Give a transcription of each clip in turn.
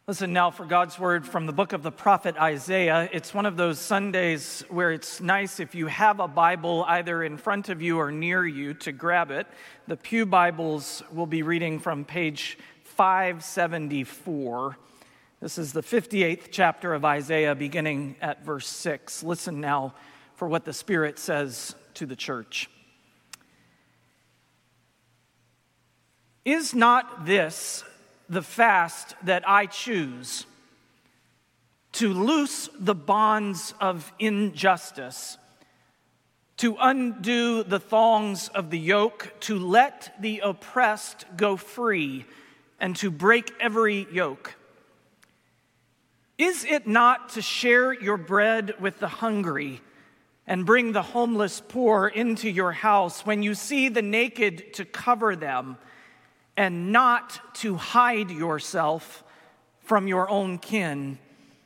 Listen now for God's word from the book of the prophet Isaiah. It's one of those Sundays where it's nice if you have a Bible either in front of you or near you to grab it. The Pew Bibles will be reading from page 574. This is the 58th chapter of Isaiah, beginning at verse 6. Listen now for what the Spirit says to the church. Is not this the fast that I choose, to loose the bonds of injustice, to undo the thongs of the yoke, to let the oppressed go free, and to break every yoke? Is it not to share your bread with the hungry and bring the homeless poor into your house, when you see the naked to cover them, and not to hide yourself from your own kin?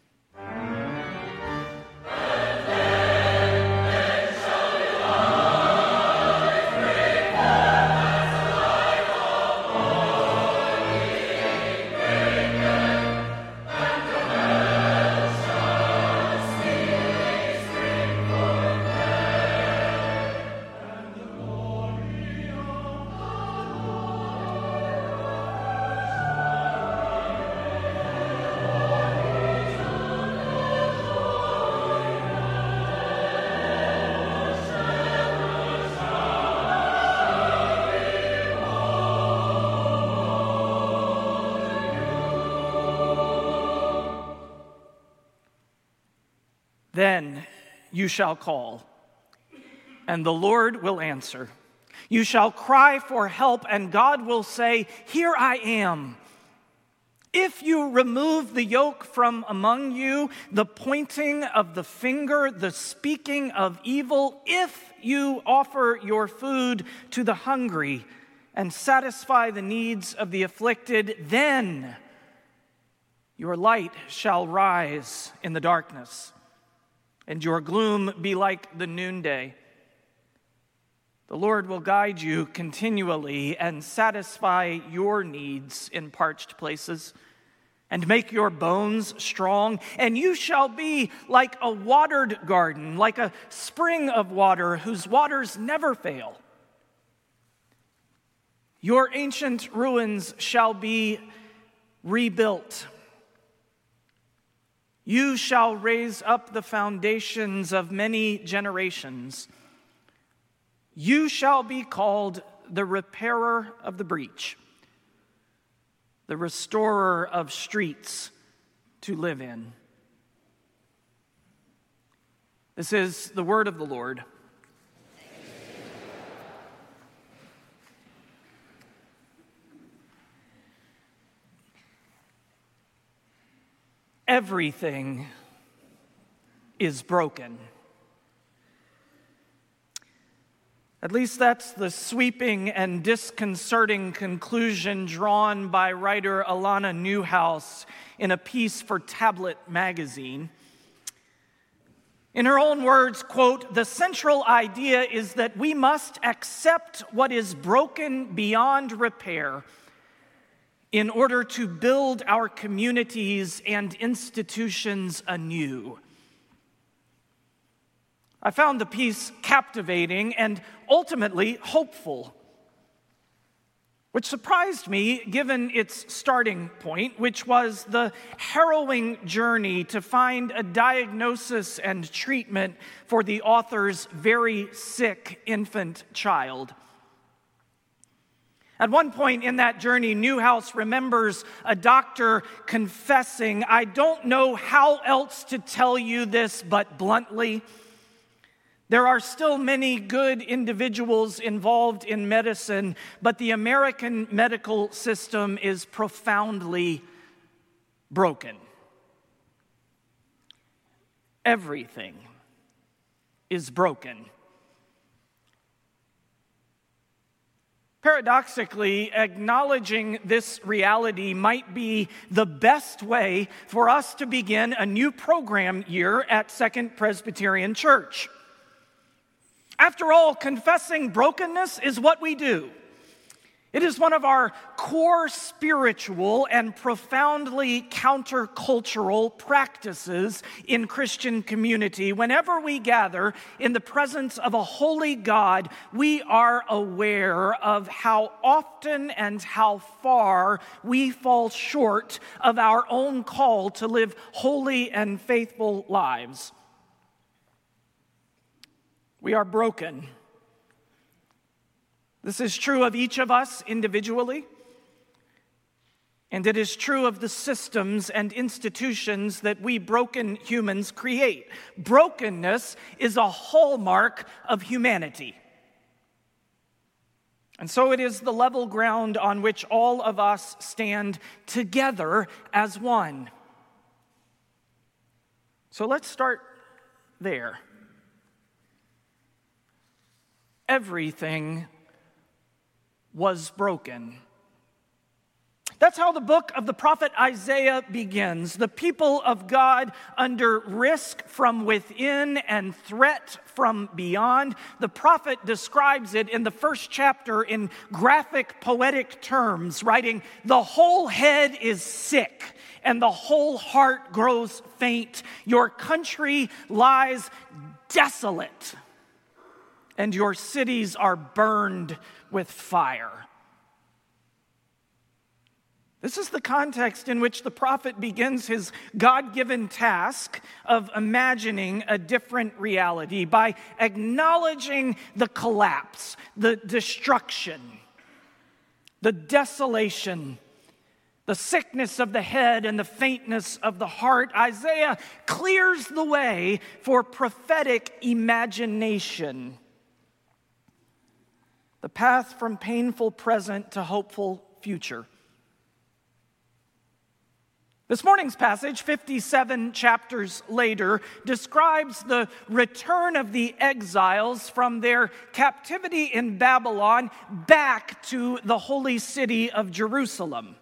Then you shall call, and the Lord will answer. You shall cry for help, and God will say, "Here I am." If you remove the yoke from among you, the pointing of the finger, the speaking of evil, if you offer your food to the hungry and satisfy the needs of the afflicted, then your light shall rise in the darkness, and your gloom be like the noonday. The Lord will guide you continually and satisfy your needs in parched places and make your bones strong. And you shall be like a watered garden, like a spring of water whose waters never fail. Your ancient ruins shall be rebuilt. You shall raise up the foundations of many generations. You shall be called the repairer of the breach, the restorer of streets to live in. This is the word of the Lord. Everything is broken. At least that's the sweeping and disconcerting conclusion drawn by writer Alana Newhouse in a piece for Tablet magazine. In her own words, quote, "The central idea is that we must accept what is broken beyond repair in order to build our communities and institutions anew." I found the piece captivating and ultimately hopeful, which surprised me given its starting point, which was the harrowing journey to find a diagnosis and treatment for the author's very sick infant child. At one point in that journey, Newhouse remembers a doctor confessing, "I don't know how else to tell you this but bluntly. There are still many good individuals involved in medicine, but the American medical system is profoundly broken. Everything is broken." Paradoxically, acknowledging this reality might be the best way for us to begin a new program year at Second Presbyterian Church. After all, confessing brokenness is what we do. It is one of our core spiritual and profoundly countercultural practices in Christian community. Whenever we gather in the presence of a holy God, we are aware of how often and how far we fall short of our own call to live holy and faithful lives. We are broken. This is true of each of us individually, and it is true of the systems and institutions that we broken humans create. Brokenness is a hallmark of humanity. And so it is the level ground on which all of us stand together as one. So let's start there. Everything was broken. That's how the book of the prophet Isaiah begins. The people of God under risk from within and threat from beyond. The prophet describes it in the first chapter in graphic, poetic terms, writing, "The whole head is sick, and the whole heart grows faint. Your country lies desolate, and your cities are burned with fire." This is the context in which the prophet begins his God-given task of imagining a different reality by acknowledging the collapse, the destruction, the desolation, the sickness of the head and the faintness of the heart. Isaiah clears the way for prophetic imagination. The path from painful present to hopeful future. This morning's passage, 57 chapters later, describes the return of the exiles from their captivity in Babylon back to the holy city of Jerusalem.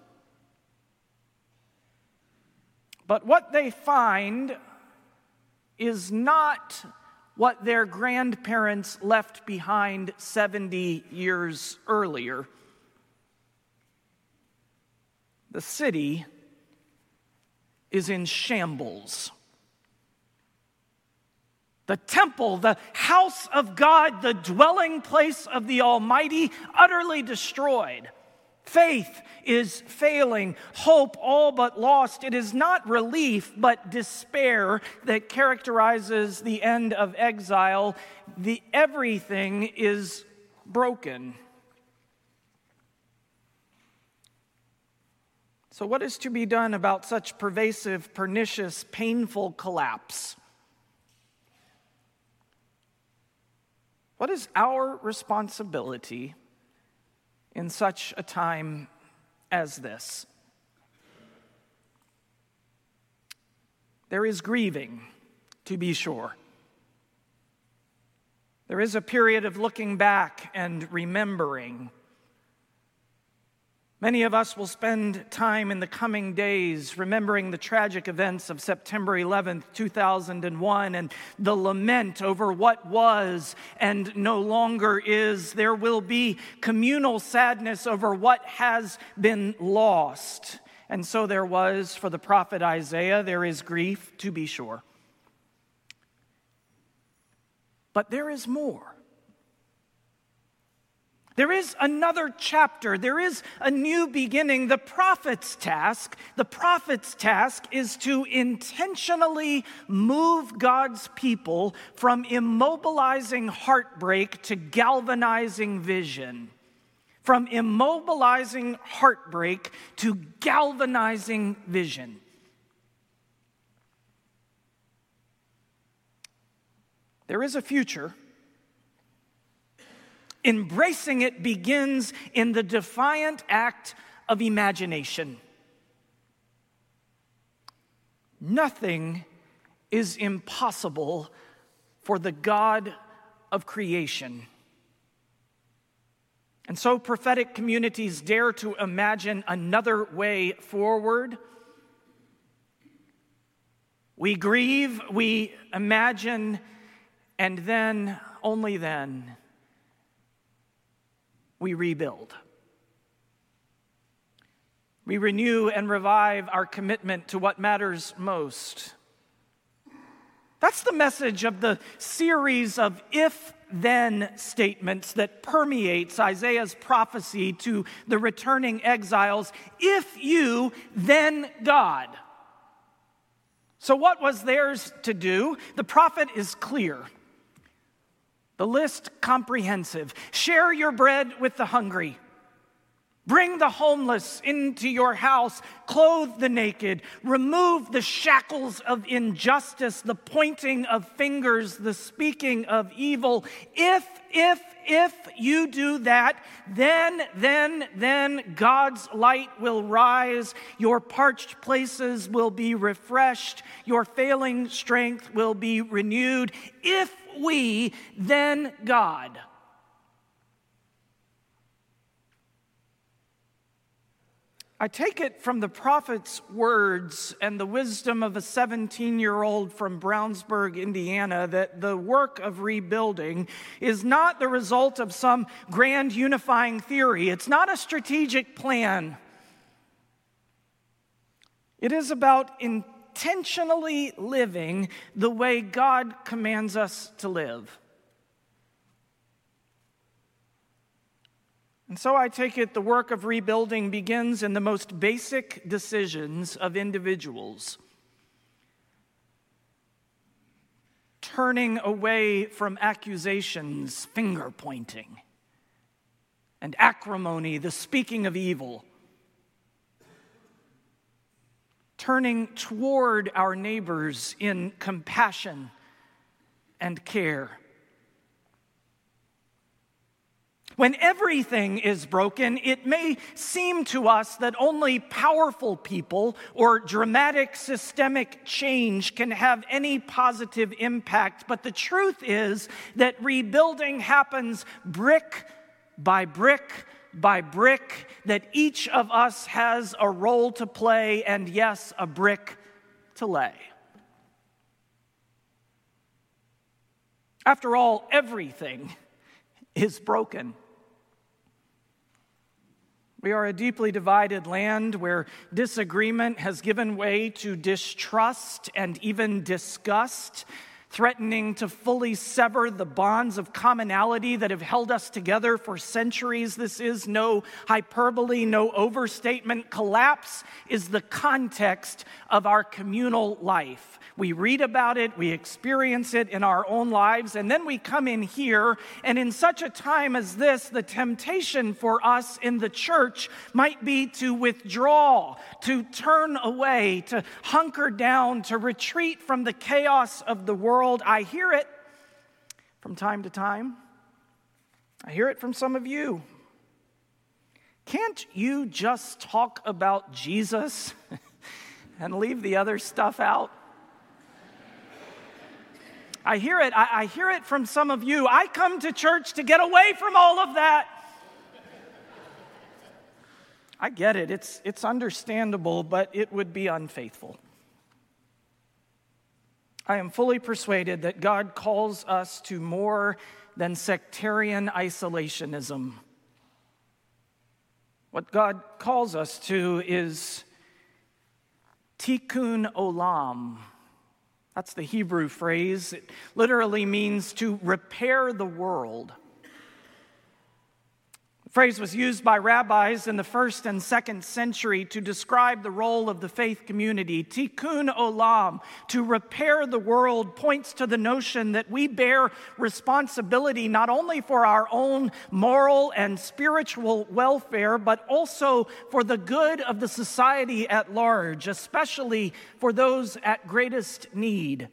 But what they find is not what their grandparents left behind 70 years earlier. The city is in shambles. The temple, the house of God, the dwelling place of the Almighty, utterly destroyed. Faith is failing, hope all but lost. It is not relief, but despair that characterizes the end of exile. Everything is broken. So what is to be done about such pervasive, pernicious, painful collapse? What is our responsibility in such a time as this? There is grieving, to be sure. There is a period of looking back and remembering. Many of us will spend time in the coming days remembering the tragic events of September 11th, 2001, and the lament over what was and no longer is. There will be communal sadness over what has been lost. And so there was for the prophet Isaiah. There is grief, to be sure. But there is more. There is another chapter. There is a new beginning. The prophet's task is to intentionally move God's people from immobilizing heartbreak to galvanizing vision. From immobilizing heartbreak to galvanizing vision. There is a future. Embracing it begins in the defiant act of imagination. Nothing is impossible for the God of creation. And so prophetic communities dare to imagine another way forward. We grieve, we imagine, and then, only then, we rebuild. We renew and revive our commitment to what matters most. That's the message of the series of if-then statements that permeates Isaiah's prophecy to the returning exiles. If you, then God. So what was theirs to do? The prophet is clear. The list comprehensive. Share your bread with the hungry. Bring the homeless into your house. Clothe the naked. Remove the shackles of injustice, the pointing of fingers, the speaking of evil. If you do that, then God's light will rise. Your parched places will be refreshed. Your failing strength will be renewed. If we, then God. I take it from the prophet's words and the wisdom of a 17-year-old from Brownsburg, Indiana, that the work of rebuilding is not the result of some grand unifying theory. It's not a strategic plan. It is about intentionally living the way God commands us to live. And so I take it the work of rebuilding begins in the most basic decisions of individuals. Turning away from accusations, finger pointing, and acrimony, the speaking of evil. Turning toward our neighbors in compassion and care. When everything is broken, it may seem to us that only powerful people or dramatic systemic change can have any positive impact. But the truth is that rebuilding happens brick by brick by brick, that each of us has a role to play and, yes, a brick to lay. After all, everything is broken. We are a deeply divided land where disagreement has given way to distrust and even disgust, threatening to fully sever the bonds of commonality that have held us together for centuries. This is no hyperbole, no overstatement. Collapse is the context of our communal life. We read about it, we experience it in our own lives, and then we come in here, and in such a time as this, the temptation for us in the church might be to withdraw, to turn away, to hunker down, to retreat from the chaos of the world. I hear it from time to time. I hear it from some of you. Can't you just talk about Jesus and leave the other stuff out? I hear it. I hear it from some of you. I come to church to get away from all of that. I get it. It's understandable, but it would be unfaithful. I am fully persuaded that God calls us to more than sectarian isolationism. What God calls us to is tikkun olam. That's the Hebrew phrase. It literally means to repair the world. The phrase was used by rabbis in the 1st and 2nd century to describe the role of the faith community. Tikkun olam, to repair the world, points to the notion that we bear responsibility not only for our own moral and spiritual welfare, but also for the good of the society at large, especially for those at greatest need.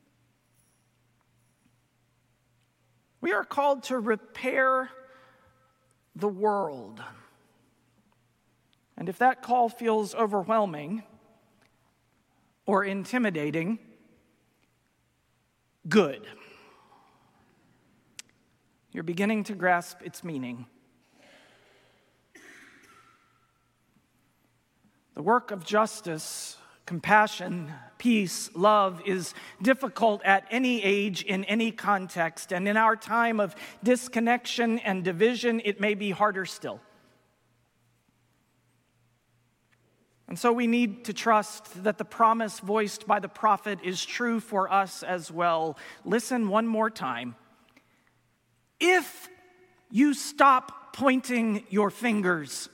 We are called to repair the world. And if that call feels overwhelming or intimidating, good. You're beginning to grasp its meaning. The work of justice, compassion, peace, love is difficult at any age, in any context, and in our time of disconnection and division, it may be harder still. And so we need to trust that the promise voiced by the prophet is true for us as well. Listen one more time. If you stop pointing your fingers,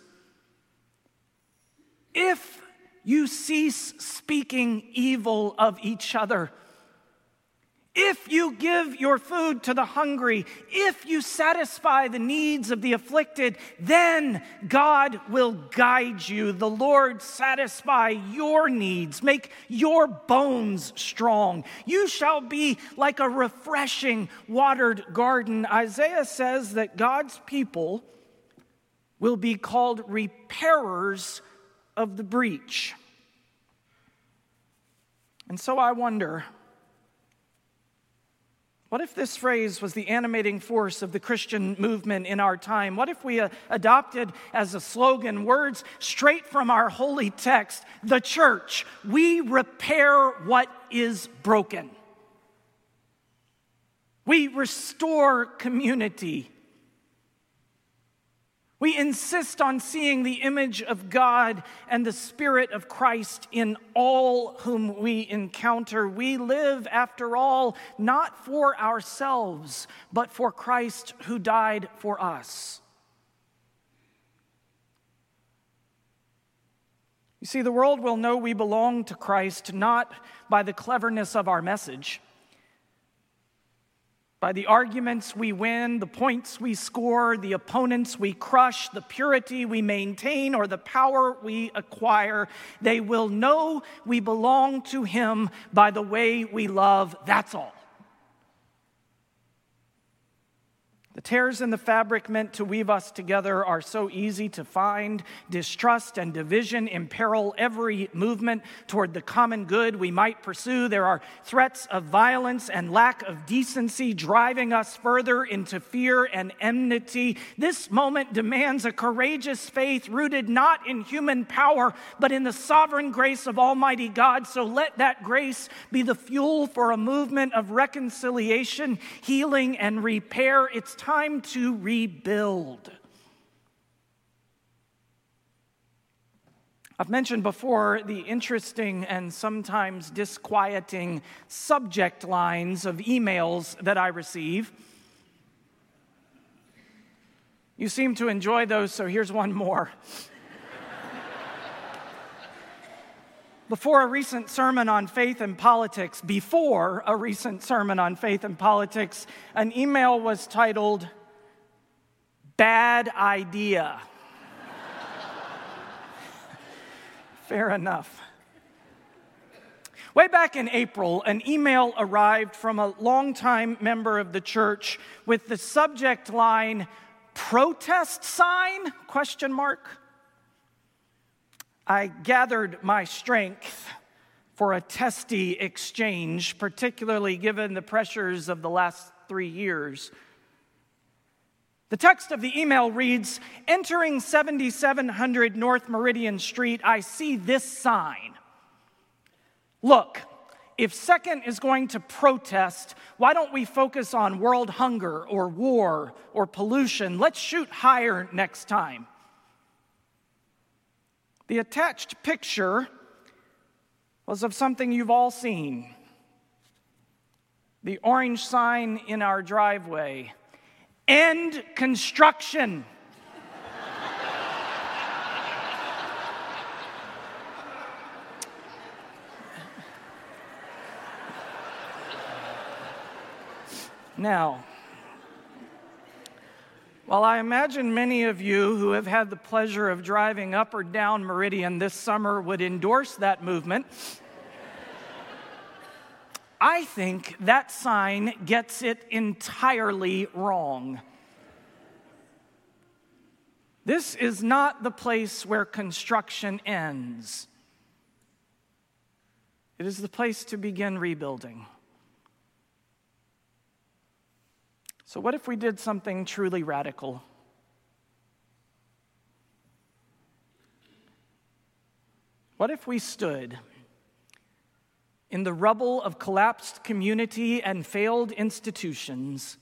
if you cease speaking evil of each other, if you give your food to the hungry, if you satisfy the needs of the afflicted, then God will guide you. The Lord satisfy your needs, make your bones strong. You shall be like a refreshing watered garden. Isaiah says that God's people will be called repairers of the breach. And so I wonder, what if this phrase was the animating force of the Christian movement in our time? What if we adopted as a slogan words straight from our holy text, the church, we repair what is broken. We restore community. We insist on seeing the image of God and the Spirit of Christ in all whom we encounter. We live, after all, not for ourselves, but for Christ who died for us. You see, the world will know we belong to Christ not by the cleverness of our message, by the arguments we win, the points we score, the opponents we crush, the purity we maintain, or the power we acquire. They will know we belong to Him by the way we love. That's all. The tears in the fabric meant to weave us together are so easy to find. Distrust and division imperil every movement toward the common good we might pursue. There are threats of violence and lack of decency driving us further into fear and enmity. This moment demands a courageous faith rooted not in human power, but in the sovereign grace of Almighty God. So let that grace be the fuel for a movement of reconciliation, healing, and repair. It's time to rebuild. I've mentioned before the interesting and sometimes disquieting subject lines of emails that I receive. You seem to enjoy those, so here's one more. Before a recent sermon on faith and politics, an email was titled, "Bad Idea." Fair enough. Way back in April, an email arrived from a longtime member of the church with the subject line, "Protest sign?" ? I gathered my strength for a testy exchange, particularly given the pressures of the last 3 years. The text of the email reads, "Entering 7700 North Meridian Street, I see this sign. Look, if Second is going to protest, why don't we focus on world hunger or war or pollution? Let's shoot higher next time." The attached picture was of something you've all seen. The orange sign in our driveway. "End construction." Now, while I imagine many of you who have had the pleasure of driving up or down Meridian this summer would endorse that movement, I think that sign gets it entirely wrong. This is not the place where construction ends. It is the place to begin rebuilding. So what if we did something truly radical? What if we stood in the rubble of collapsed community and failed institutions,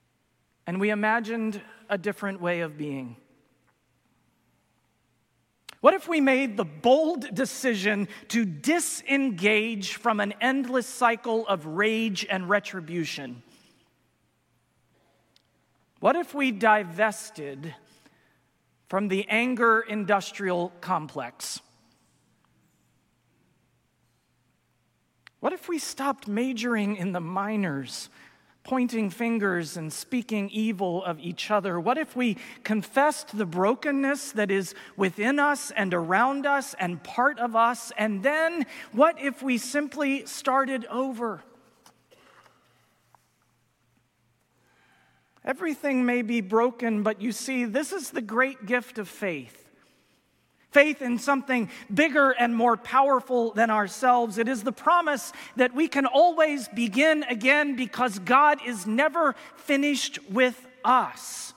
and we imagined a different way of being? What if we made the bold decision to disengage from an endless cycle of rage and retribution? What if we divested from the anger industrial complex? What if we stopped majoring in the minors, pointing fingers and speaking evil of each other? What if we confessed the brokenness that is within us and around us and part of us? And then what if we simply started over? Everything may be broken, but you see, this is the great gift of faith. Faith in something bigger and more powerful than ourselves. It is the promise that we can always begin again because God is never finished with us.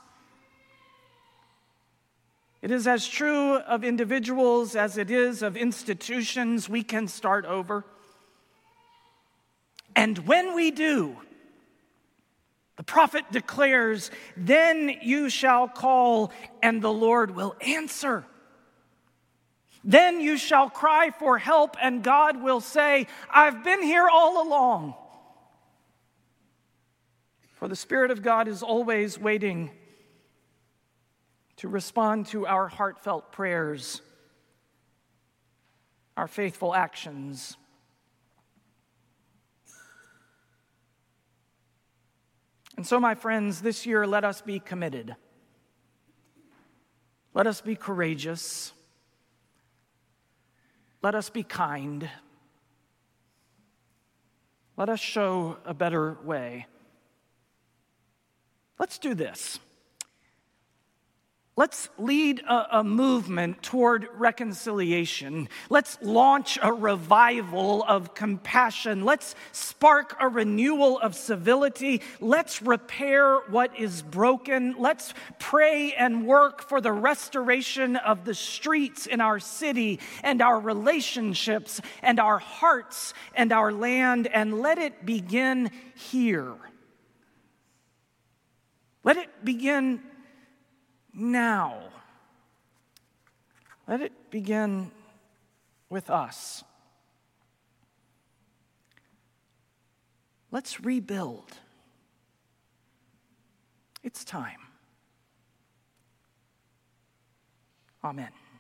It is as true of individuals as it is of institutions. We can start over. And when we do, the prophet declares, then you shall call and the Lord will answer. Then you shall cry for help, and God will say, I've been here all along. For the Spirit of God is always waiting to respond to our heartfelt prayers, our faithful actions. And so, my friends, this year let us be committed. Let us be courageous. Let us be kind. Let us show a better way. Let's do this. Let's lead a movement toward reconciliation. Let's launch a revival of compassion. Let's spark a renewal of civility. Let's repair what is broken. Let's pray and work for the restoration of the streets in our city and our relationships and our hearts and our land. And let it begin here. Let it begin now. Let it begin with us. Let's rebuild. It's time. Amen.